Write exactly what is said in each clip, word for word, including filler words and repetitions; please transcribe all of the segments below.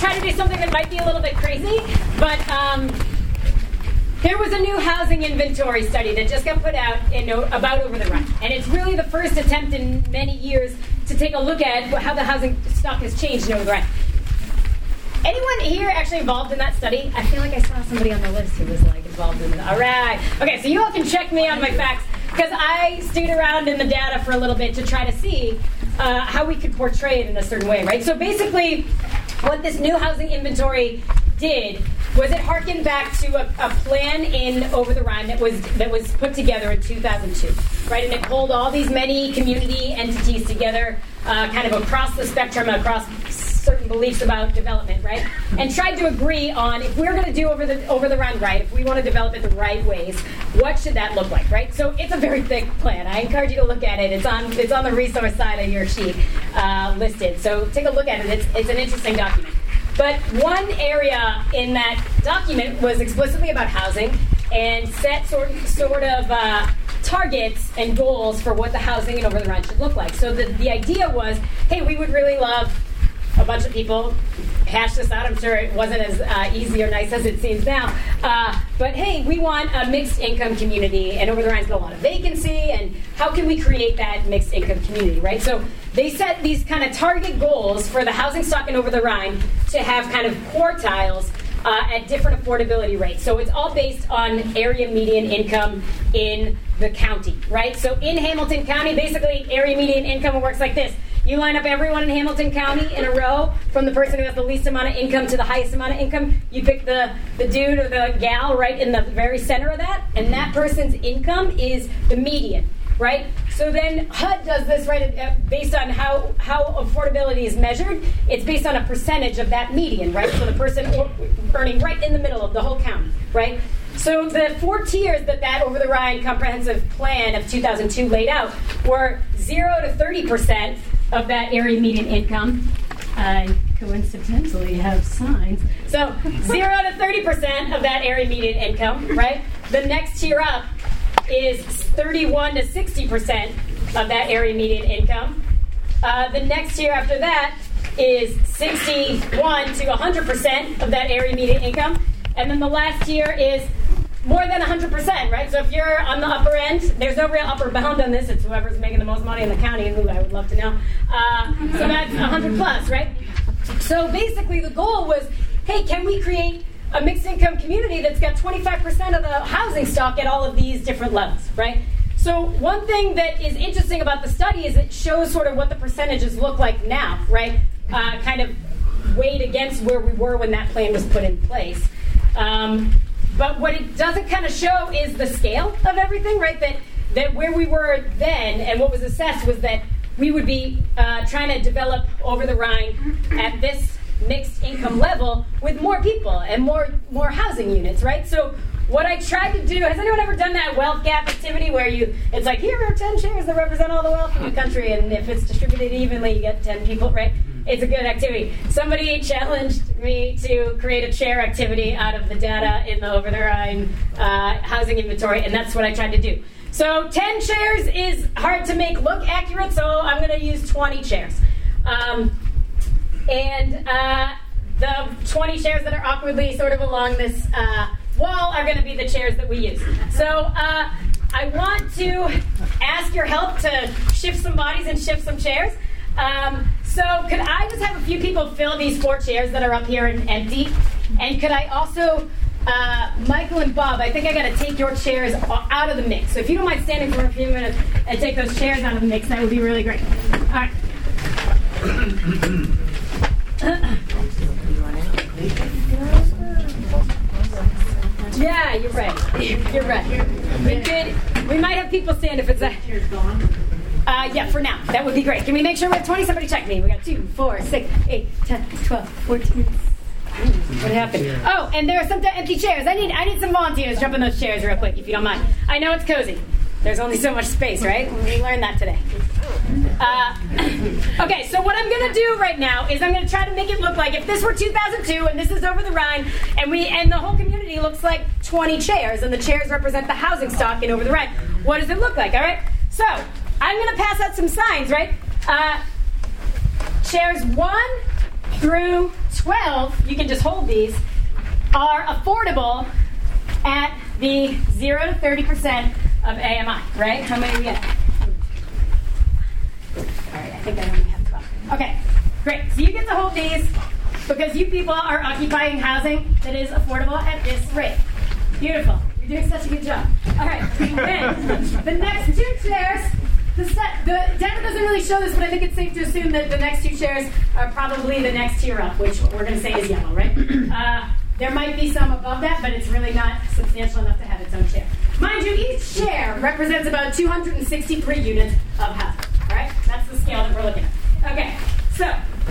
try to do something that might be a little bit crazy, but um, there was a new housing inventory study that just got put out in, about Over the Rhine. And it's really the first attempt in many years to take a look at how the housing stock has changed in Over the Rhine. Anyone here actually involved in that study? I feel like I saw somebody on the list who was like involved in it. All right. Okay, so you all can check me on my facts, because I stayed around in the data for a little bit to try to see uh, how we could portray it in a certain way, right? So basically, what this new housing inventory did was it harkened back to a, a plan in Over the Rhine that was that was put together in two thousand two, right? And it pulled all these many community entities together, uh, kind of across the spectrum, across certain beliefs about development, right? And tried to agree on, if we're going to do over the over the Rhine right, if we want to develop it the right ways, what should that look like, right? So it's a very thick plan. I encourage you to look at it. It's on it's on the resource side of your sheet uh, listed. So take a look at it. It's it's an interesting document. But one area in that document was explicitly about housing and set sort sort of uh, targets and goals for what the housing in Over the Rhine should look like. So the the idea was, hey, we would really love a bunch of people hash this out. I'm sure it wasn't as uh, easy or nice as it seems now. Uh, but hey, we want a mixed income community, and Over the Rhine's got a lot of vacancy, and how can we create that mixed income community, right? So they set these kind of target goals for the housing stock in Over the Rhine to have kind of quartiles uh, at different affordability rates. So it's all based on area median income in the county, right? So in Hamilton County, basically area median income works like this. You line up everyone in Hamilton County in a row, from the person who has the least amount of income to the highest amount of income. You pick the, the dude or the gal right in the very center of that, and that person's income is the median, right? So then H U D does this, right, based on how, how affordability is measured. It's based on a percentage of that median, right? So the person earning right in the middle of the whole county, right? So the four tiers that that Over the Rhine comprehensive plan of two thousand two laid out were zero to thirty percent of that area median income. I coincidentally have signs. So zero to thirty percent of that area median income, right? The next tier up is thirty-one to sixty percent of that area median income. Uh, the next tier after that is sixty-one to one hundred percent of that area median income. And then the last tier is more than one hundred percent, right? So if you're on the upper end, there's no real upper bound on this. It's whoever's making the most money in the county, and I would love to know. Uh, so that's one hundred plus, right? So basically the goal was, hey, can we create a mixed income community that's got twenty-five percent of the housing stock at all of these different levels, right? So one thing that is interesting about the study is it shows sort of what the percentages look like now, right? Uh, kind of weighed against where we were when that plan was put in place. Um, But what it doesn't kind of show is the scale of everything, right? That that where we were then and what was assessed was that we would be uh, trying to develop Over the Rhine at this mixed income level with more people and more more housing units, right? So what I tried to do, has anyone ever done that wealth gap activity where you, it's like, here are ten shares that represent all the wealth in the country, and if it's distributed evenly, you get ten people, right? It's a good activity. Somebody challenged me to create a chair activity out of the data in the Over the Rhine uh, housing inventory, and that's what I tried to do. So ten chairs is hard to make look accurate, so I'm going to use twenty chairs. Um, and uh, the twenty chairs that are awkwardly sort of along this uh, wall are going to be the chairs that we use. So uh, I want to ask your help to shift some bodies and shift some chairs. Um, so could I just have a few people fill these four chairs that are up here and empty? And could I also, uh, Michael and Bob, I think I got to take your chairs out of the mix. So if you don't mind standing for a few minutes and take those chairs out of the mix, that would be really great. All right. Yeah, you're right. You're right. We could, we might have people stand if it's a... Uh, yeah, for now. That would be great. Can we make sure we have twenty? Somebody check me. We got two, four, six, eight, ten, twelve, fourteen. What happened? Oh, and there are some empty chairs. I need I need some volunteers. Jump in those chairs real quick, if you don't mind. I know it's cozy. There's only so much space, right? We learned that today. Uh, okay, so what I'm going to do right now is I'm going to try to make it look like if this were two thousand two and this is Over the Rhine, and we and the whole community looks like twenty chairs, and the chairs represent the housing stock in Over the Rhine. What does it look like? All right. So I'm going to pass out some signs, right? Uh, chairs one through twelve, you can just hold these, are affordable at the zero to thirty percent of A M I, right? How many do we get? All right, I think I only have twelve. Okay, great. So you get to hold these because you people are occupying housing that is affordable at this rate. Beautiful. You're doing such a good job. All right, then the next two chairs, the, set, the demo doesn't really show this, but I think it's safe to assume that the next two chairs are probably the next tier up, which we're going to say is yellow, right? Uh, there might be some above that, but it's really not substantial enough to have its own chair. Mind you, each chair represents about two hundred sixty-three units of housing. All right, that's the scale that we're looking at. Okay, so,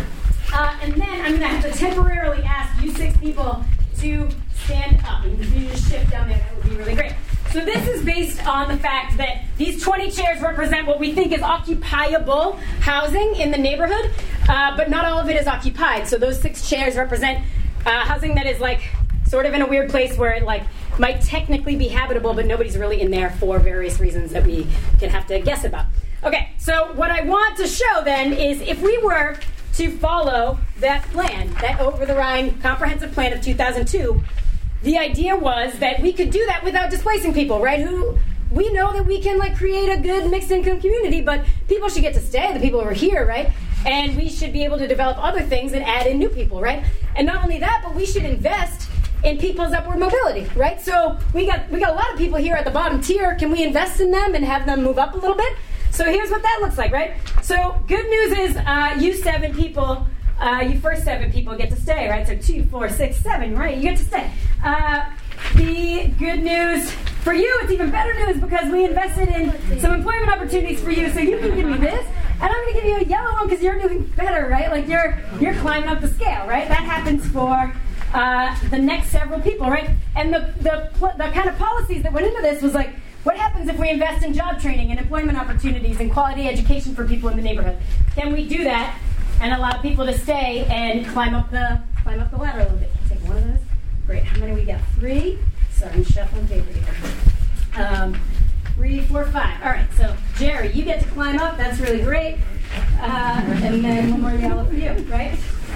uh, and then I'm going to have to temporarily ask you six people to stand up. And if you just shift down there, that would be really great. So this is based on the fact that these twenty chairs represent what we think is occupiable housing in the neighborhood, uh, but not all of it is occupied. So those six chairs represent uh, housing that is like sort of in a weird place where it like might technically be habitable, but nobody's really in there for various reasons that we can have to guess about. Okay, so what I want to show then is if we were to follow that plan, that Over the Rhine Comprehensive Plan of two thousand two, the idea was that we could do that without displacing people, right? Who we know that we can like create a good mixed income community, but people should get to stay, the people who are here, right? And we should be able to develop other things and add in new people, right? And not only that, but we should invest in people's upward mobility, right? So we got we got a lot of people here at the bottom tier. Can we invest in them and have them move up a little bit? So here's what that looks like, right? So good news is uh, you seven people, uh, you first seven people get to stay, right? So two, four, six, seven, right? You get to stay. Uh, the good news for you, it's even better news because we invested in some employment opportunities for you. So you can give me this, and I'm going to give you a yellow one because you're doing better, right? Like you're you're climbing up the scale, right? That happens for uh, the next several people, right? And the the the kind of policies that went into this was like, what happens if we invest in job training and employment opportunities and quality education for people in the neighborhood? Can we do that and allow people to stay and climb up the climb up the ladder a little bit? Can I take one of those? Great. How many we got? Three. Sorry, I'm shuffling paper here. Um, three, four, five. All right. So Jerry, you get to climb up. That's really great. Uh, and then one more yellow for you, right?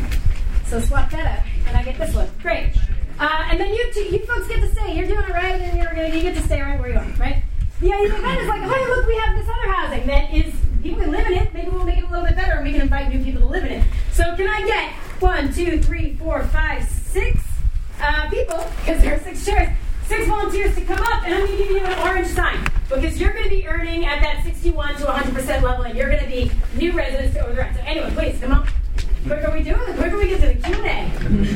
So swap that out, and I get this one. Great. Uh, and then you two, you folks get to stay. You're doing it right, and you're gonna, you get to stay right where you are, right? The idea then is like, hey, look, we have this other housing that is, people can live in it. Maybe we'll make it a little bit better, and we can invite new people to live in it. So can I get one, two, three, four, five, six uh, people, because there are six chairs, six volunteers to come up, and I'm going to give you an orange sign, because you're going to be earning at that sixty-one to one hundred percent level, and you're going to be new residents to Over the Rhine. So anyway, please, come on. The quicker we do it, the quicker we get to the Q and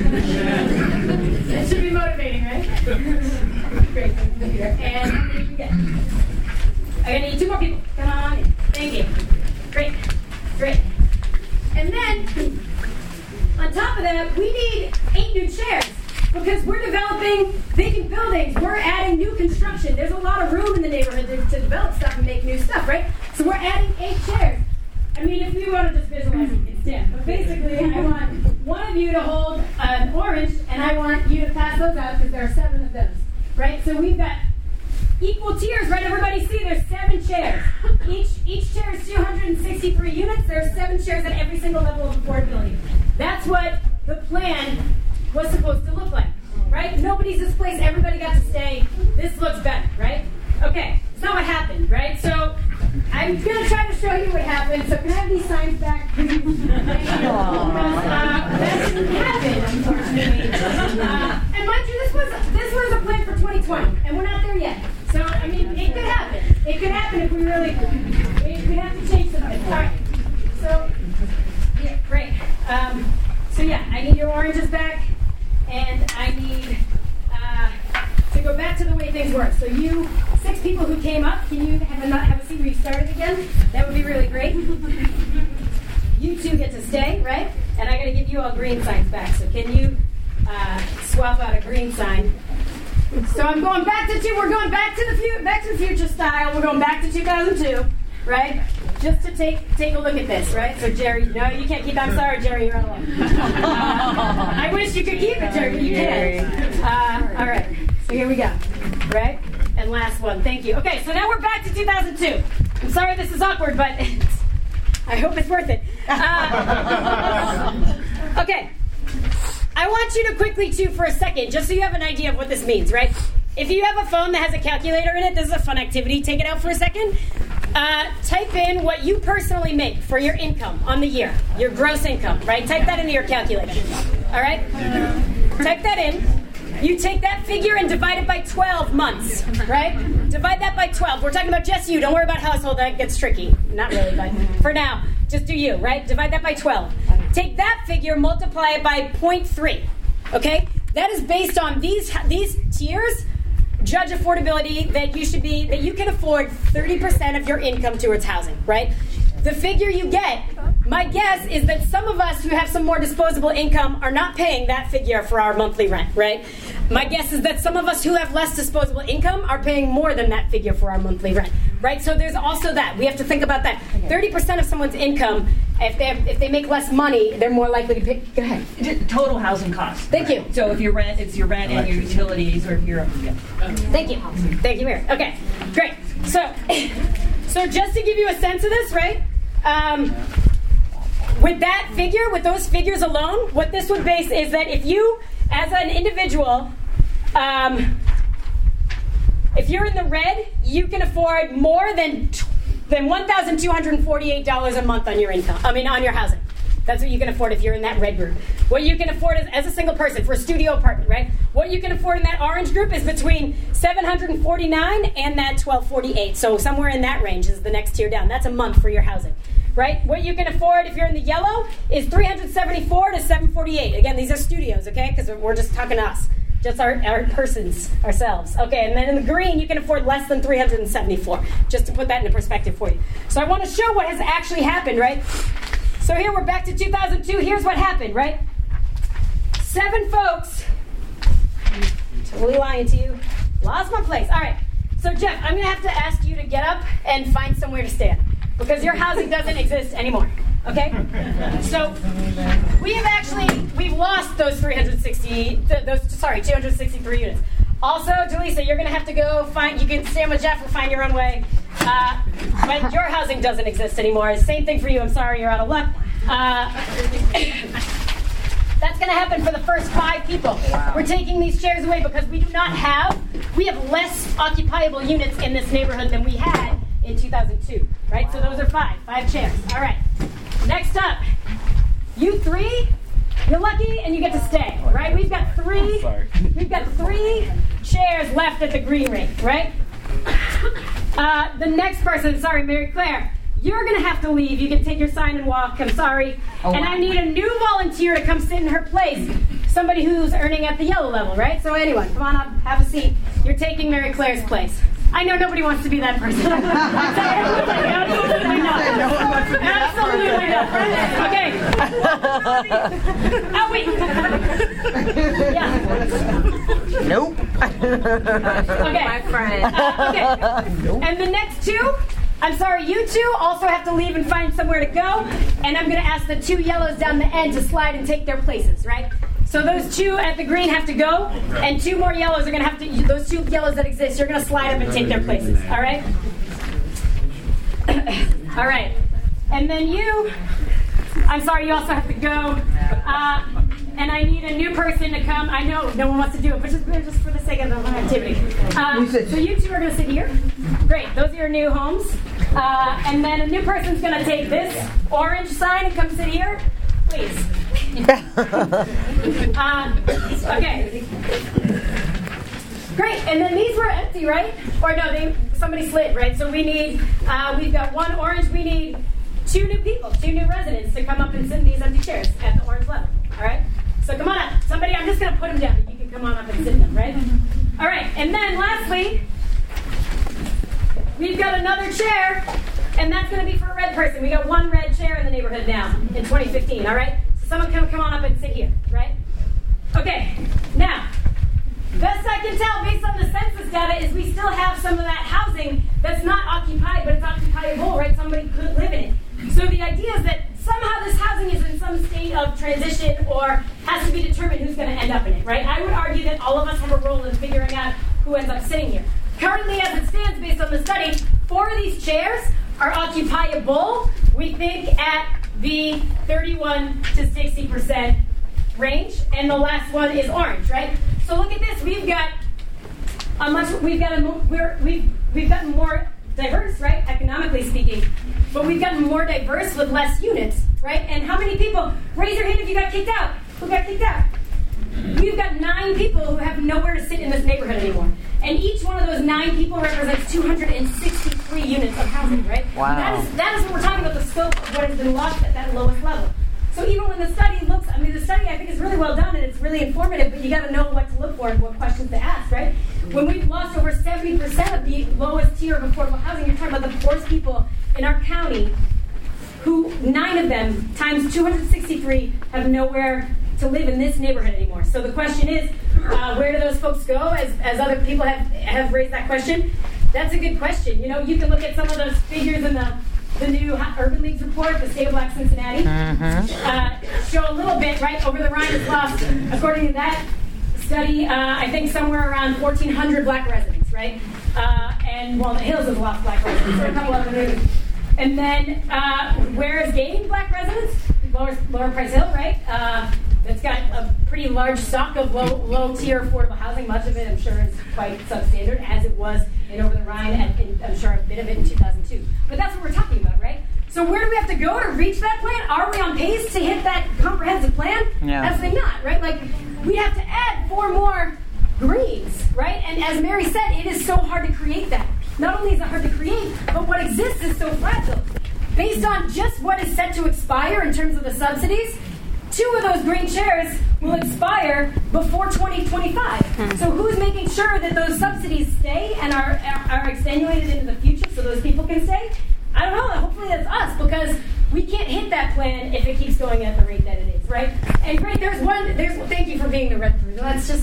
A. It should be motivating, right? Great. And how many you get? I'm going to need two more people. Come on in. Thank you. Great. Great. And then, on top of that, we need eight new chairs because we're developing vacant buildings. We're adding new construction. There's a lot of room in the neighborhood to, to develop stuff and make new stuff, right? So we're adding eight chairs. I mean, if you want to just visualize it, you can stand. But basically, I want one of you to hold an orange, and I want you to pass those out because there are seven of those, right? So we've got equal tiers, right? Everybody see there's seven chairs. Each each chair is two hundred sixty-three units. There are seven chairs at every single level of affordability. That's what the plan was supposed to look like, right? Nobody's displaced. Everybody got to stay. This looks better, right? Okay, it's not what happened, right? So I'm going to try to show you what happened. So can I have these signs back, please? Because uh, that didn't happen, unfortunately. Uh, and mind you, this was this was a plan for twenty twenty, and we're not there yet. So I mean, it could happen. It could happen if we really we, we have to change something. All right. So yeah, great. Um, so yeah, I need your oranges back, and I need. Uh, To go back to the way things work. So you, six people who came up, can you have a, have a seat where you started again? That would be really great. You two get to stay, right? And I got to give you all green signs back. So can you uh, swap out a green sign? So I'm going back to two. We're going back to the fu- back to the future style. We're going back to two thousand two, right? Just to take take a look at this, right? So Jerry, no, you can't keep. I'm sorry, Jerry, you're alone. Uh, I wish you could keep it, Jerry, but you can't. Uh, all right. So here we go, right? And last one, thank you. Okay, so now we're back to two thousand two. I'm sorry this is awkward, but it's, I hope it's worth it. Uh, Okay. I want you to quickly, too, for a second, just so you have an idea of what this means, right? If you have a phone that has a calculator in it, this is a fun activity. Take it out for a second. Uh, type in what you personally make for your income on the year, your gross income, right? Type that into your calculator. All right? Type that in. You take that figure and divide it by twelve months, right? Divide that by twelve. We're talking about just you. Don't worry about household. That gets tricky. Not really, but for now, just do you, right? Divide that by twelve. Take that figure, multiply it by zero point three, okay? That is based on these these tiers. Judge affordability that you should be, that you can afford thirty percent of your income towards housing, right? The figure you get, my guess is that some of us who have some more disposable income are not paying that figure for our monthly rent, right? My guess is that some of us who have less disposable income are paying more than that figure for our monthly rent, right? So there's also that. We have to think about that. thirty percent of someone's income, if they have, if they make less money, they're more likely to pay. Go ahead. Total housing costs. Thank you. So if your rent, it's your rent and your utilities, or if you're. Yeah. Thank you. Thank you, Mary. Okay, great. So, so just to give you a sense of this, right? Um, with that figure, with those figures alone, what this would base is that if you, as an individual, um, if you're in the red, you can afford more than than one thousand two hundred forty-eight dollars a month on your income. I mean, on your housing. That's what you can afford if you're in that red group. What you can afford as, as a single person for a studio apartment, right? What you can afford in that orange group is between seven hundred forty-nine dollars and that twelve forty-eight. So somewhere in that range is the next tier down. That's a month for your housing, right? What you can afford if you're in the yellow is three hundred seventy-four to seven forty-eight. Again, these are studios, okay? Because we're just talking to us, just our, our persons, ourselves. Okay, and then in the green, you can afford less than three hundred seventy-four, just to put that into perspective for you. So I want to show what has actually happened, right? So here we're back to two thousand two. Here's what happened, right? Seven folks, totally lying to you, lost my place. All right, so Jeff, I'm going to have to ask you to get up and find somewhere to stand because your housing doesn't exist anymore, okay? So we have actually, we've lost those three hundred sixty, those, sorry, two hundred sixty-three units. Also, Jaleesa, you're going to have to go find, you can stand with Jeff or find your own way. Uh, but your housing doesn't exist anymore. Same thing for you. I'm sorry, you're out of luck. Uh, that's going to happen for the first five people. Wow. We're taking these chairs away because we do not have, we have less occupiable units in this neighborhood than we had in two thousand two, right? So those are five, five chairs. All right. Next up, you three, you're lucky and you get to stay, right? We've got three, we've got three chairs left at the green ring, right? Uh, the next person, sorry, Mary Claire, you're going to have to leave. You can take your sign and walk. I'm sorry. Oh, and wow. I need a new volunteer to come sit in her place. Somebody who's earning at the yellow level, right? So anyone, come on up, have a seat. You're taking Mary Claire's place. I know nobody wants to be that person. Absolutely not. Absolutely not. Okay. Oh, wait. Yeah. Nope. Okay. My friend. Uh, okay. Nope. And the next two, I'm sorry, you two also have to leave and find somewhere to go. And I'm going to ask the two yellows down the end to slide and take their places, right? So those two at the green have to go, and two more yellows are going to have to, those two yellows that exist, you're going to slide up and take their places, all right? All right. And then you, I'm sorry, you also have to go. Uh, and I need a new person to come. I know no one wants to do it, but just, just for the sake of the activity. Uh, so you two are going to sit here. Great. Those are your new homes. Uh, and then a new person's going to take this orange sign and come sit here. Please. uh, okay. Great. And then these were empty, right? Or no, they somebody slid, right? So we need, uh, we've got one orange. We need two new people, two new residents to come up and sit in these empty chairs at the orange level. All right? So come on up. Somebody, I'm just going to put them down. You can come on up and sit in them, right? All right. And then lastly, we've got another chair. And that's going to be for a red person. We got one red chair in the neighborhood now in twenty fifteen, all right? So someone come, come on up and sit here, right? Okay, now, best I can tell based on the census data is we still have some of that housing that's not occupied, but it's occupiable, right? Somebody could live in it. So the idea is that somehow this housing is in some state of transition or has to be determined who's going to end up in it, right? I would argue that all of us have a role in figuring out who ends up sitting here. Currently, as it stands, based on the study, four of these chairs are occupiable, we think, at the thirty-one to sixty percent range, and the last one is orange, right? So look at this. We've got a much. We've got a. We're, we've we've gotten more diverse, right? Economically speaking, but we've gotten more diverse with less units, right? And how many people? Raise your hand if you got kicked out. Who got kicked out? We've got nine people who have nowhere to sit in this neighborhood anymore. And each one of those nine people represents two hundred sixty-three units of housing, right? Wow. That is, that is what we're talking about, the scope of what has been lost at that lowest level. So even when the study looks, I mean, the study I think is really well done and it's really informative, but you got to know what to look for and what questions to ask, right? When we've lost over seventy percent of the lowest tier of affordable housing, you're talking about the poorest people in our county, who nine of them, times two hundred sixty-three, have nowhere to live in this neighborhood anymore. So the question is, uh, where do those folks go? As, as other people have, have raised that question, that's a good question. You know, you can look at some of those figures in the the new Urban Leagues report, the State of Black Cincinnati, mm-hmm. uh, show a little bit, right? Over the Rhine has lost, according to that study, uh, I think somewhere around fourteen hundred black residents, right? Uh, and well, the Hills has lost black residents, so a couple of them. And then uh, where is gaining black residents? Lower, Lower Price Hill, right? Uh, It's got a pretty large stock of low, low tier affordable housing. Much of it, I'm sure, is quite substandard, as it was in Over the Rhine, and in, I'm sure a bit of it in two thousand two. But that's what we're talking about, right? So where do we have to go to reach that plan? Are we on pace to hit that comprehensive plan? Yeah. Absolutely not, right? Like, we have to add four more greens, right? And as Mary said, it is so hard to create that. Not only is it hard to create, but what exists is so fragile. Based on just what is set to expire in terms of the subsidies, two of those green chairs will expire before twenty twenty-five. Hmm. So who's making sure that those subsidies stay and are, are, are extenuated into the future so those people can stay? I don't know. Hopefully that's us, because we can't hit that plan if it keeps going at the rate that it is, right? And great, there's one, there's, well, thank you for being the red person. That's just,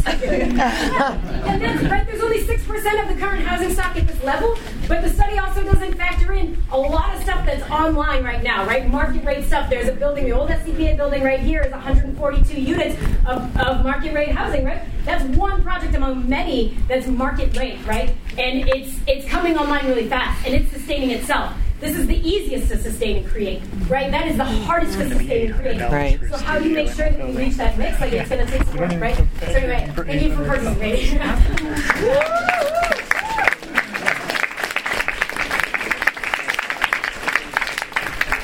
yeah. And that's right, there's only six percent of the current housing stock at this level, but the study also doesn't factor in a lot of stuff that's online right now, right? Market rate stuff. There's a building, the old S C P A building right here is one hundred forty-two units of, of market rate housing, right? That's one project among many that's market rate, right? And it's it's coming online really fast, and it's sustaining itself. This is the easiest to sustain and create, right? That is the hardest to sustain and create. Right. So how do you make sure that we reach that mix? Like, it's going to take some work, right? So anyway, thank you for participating.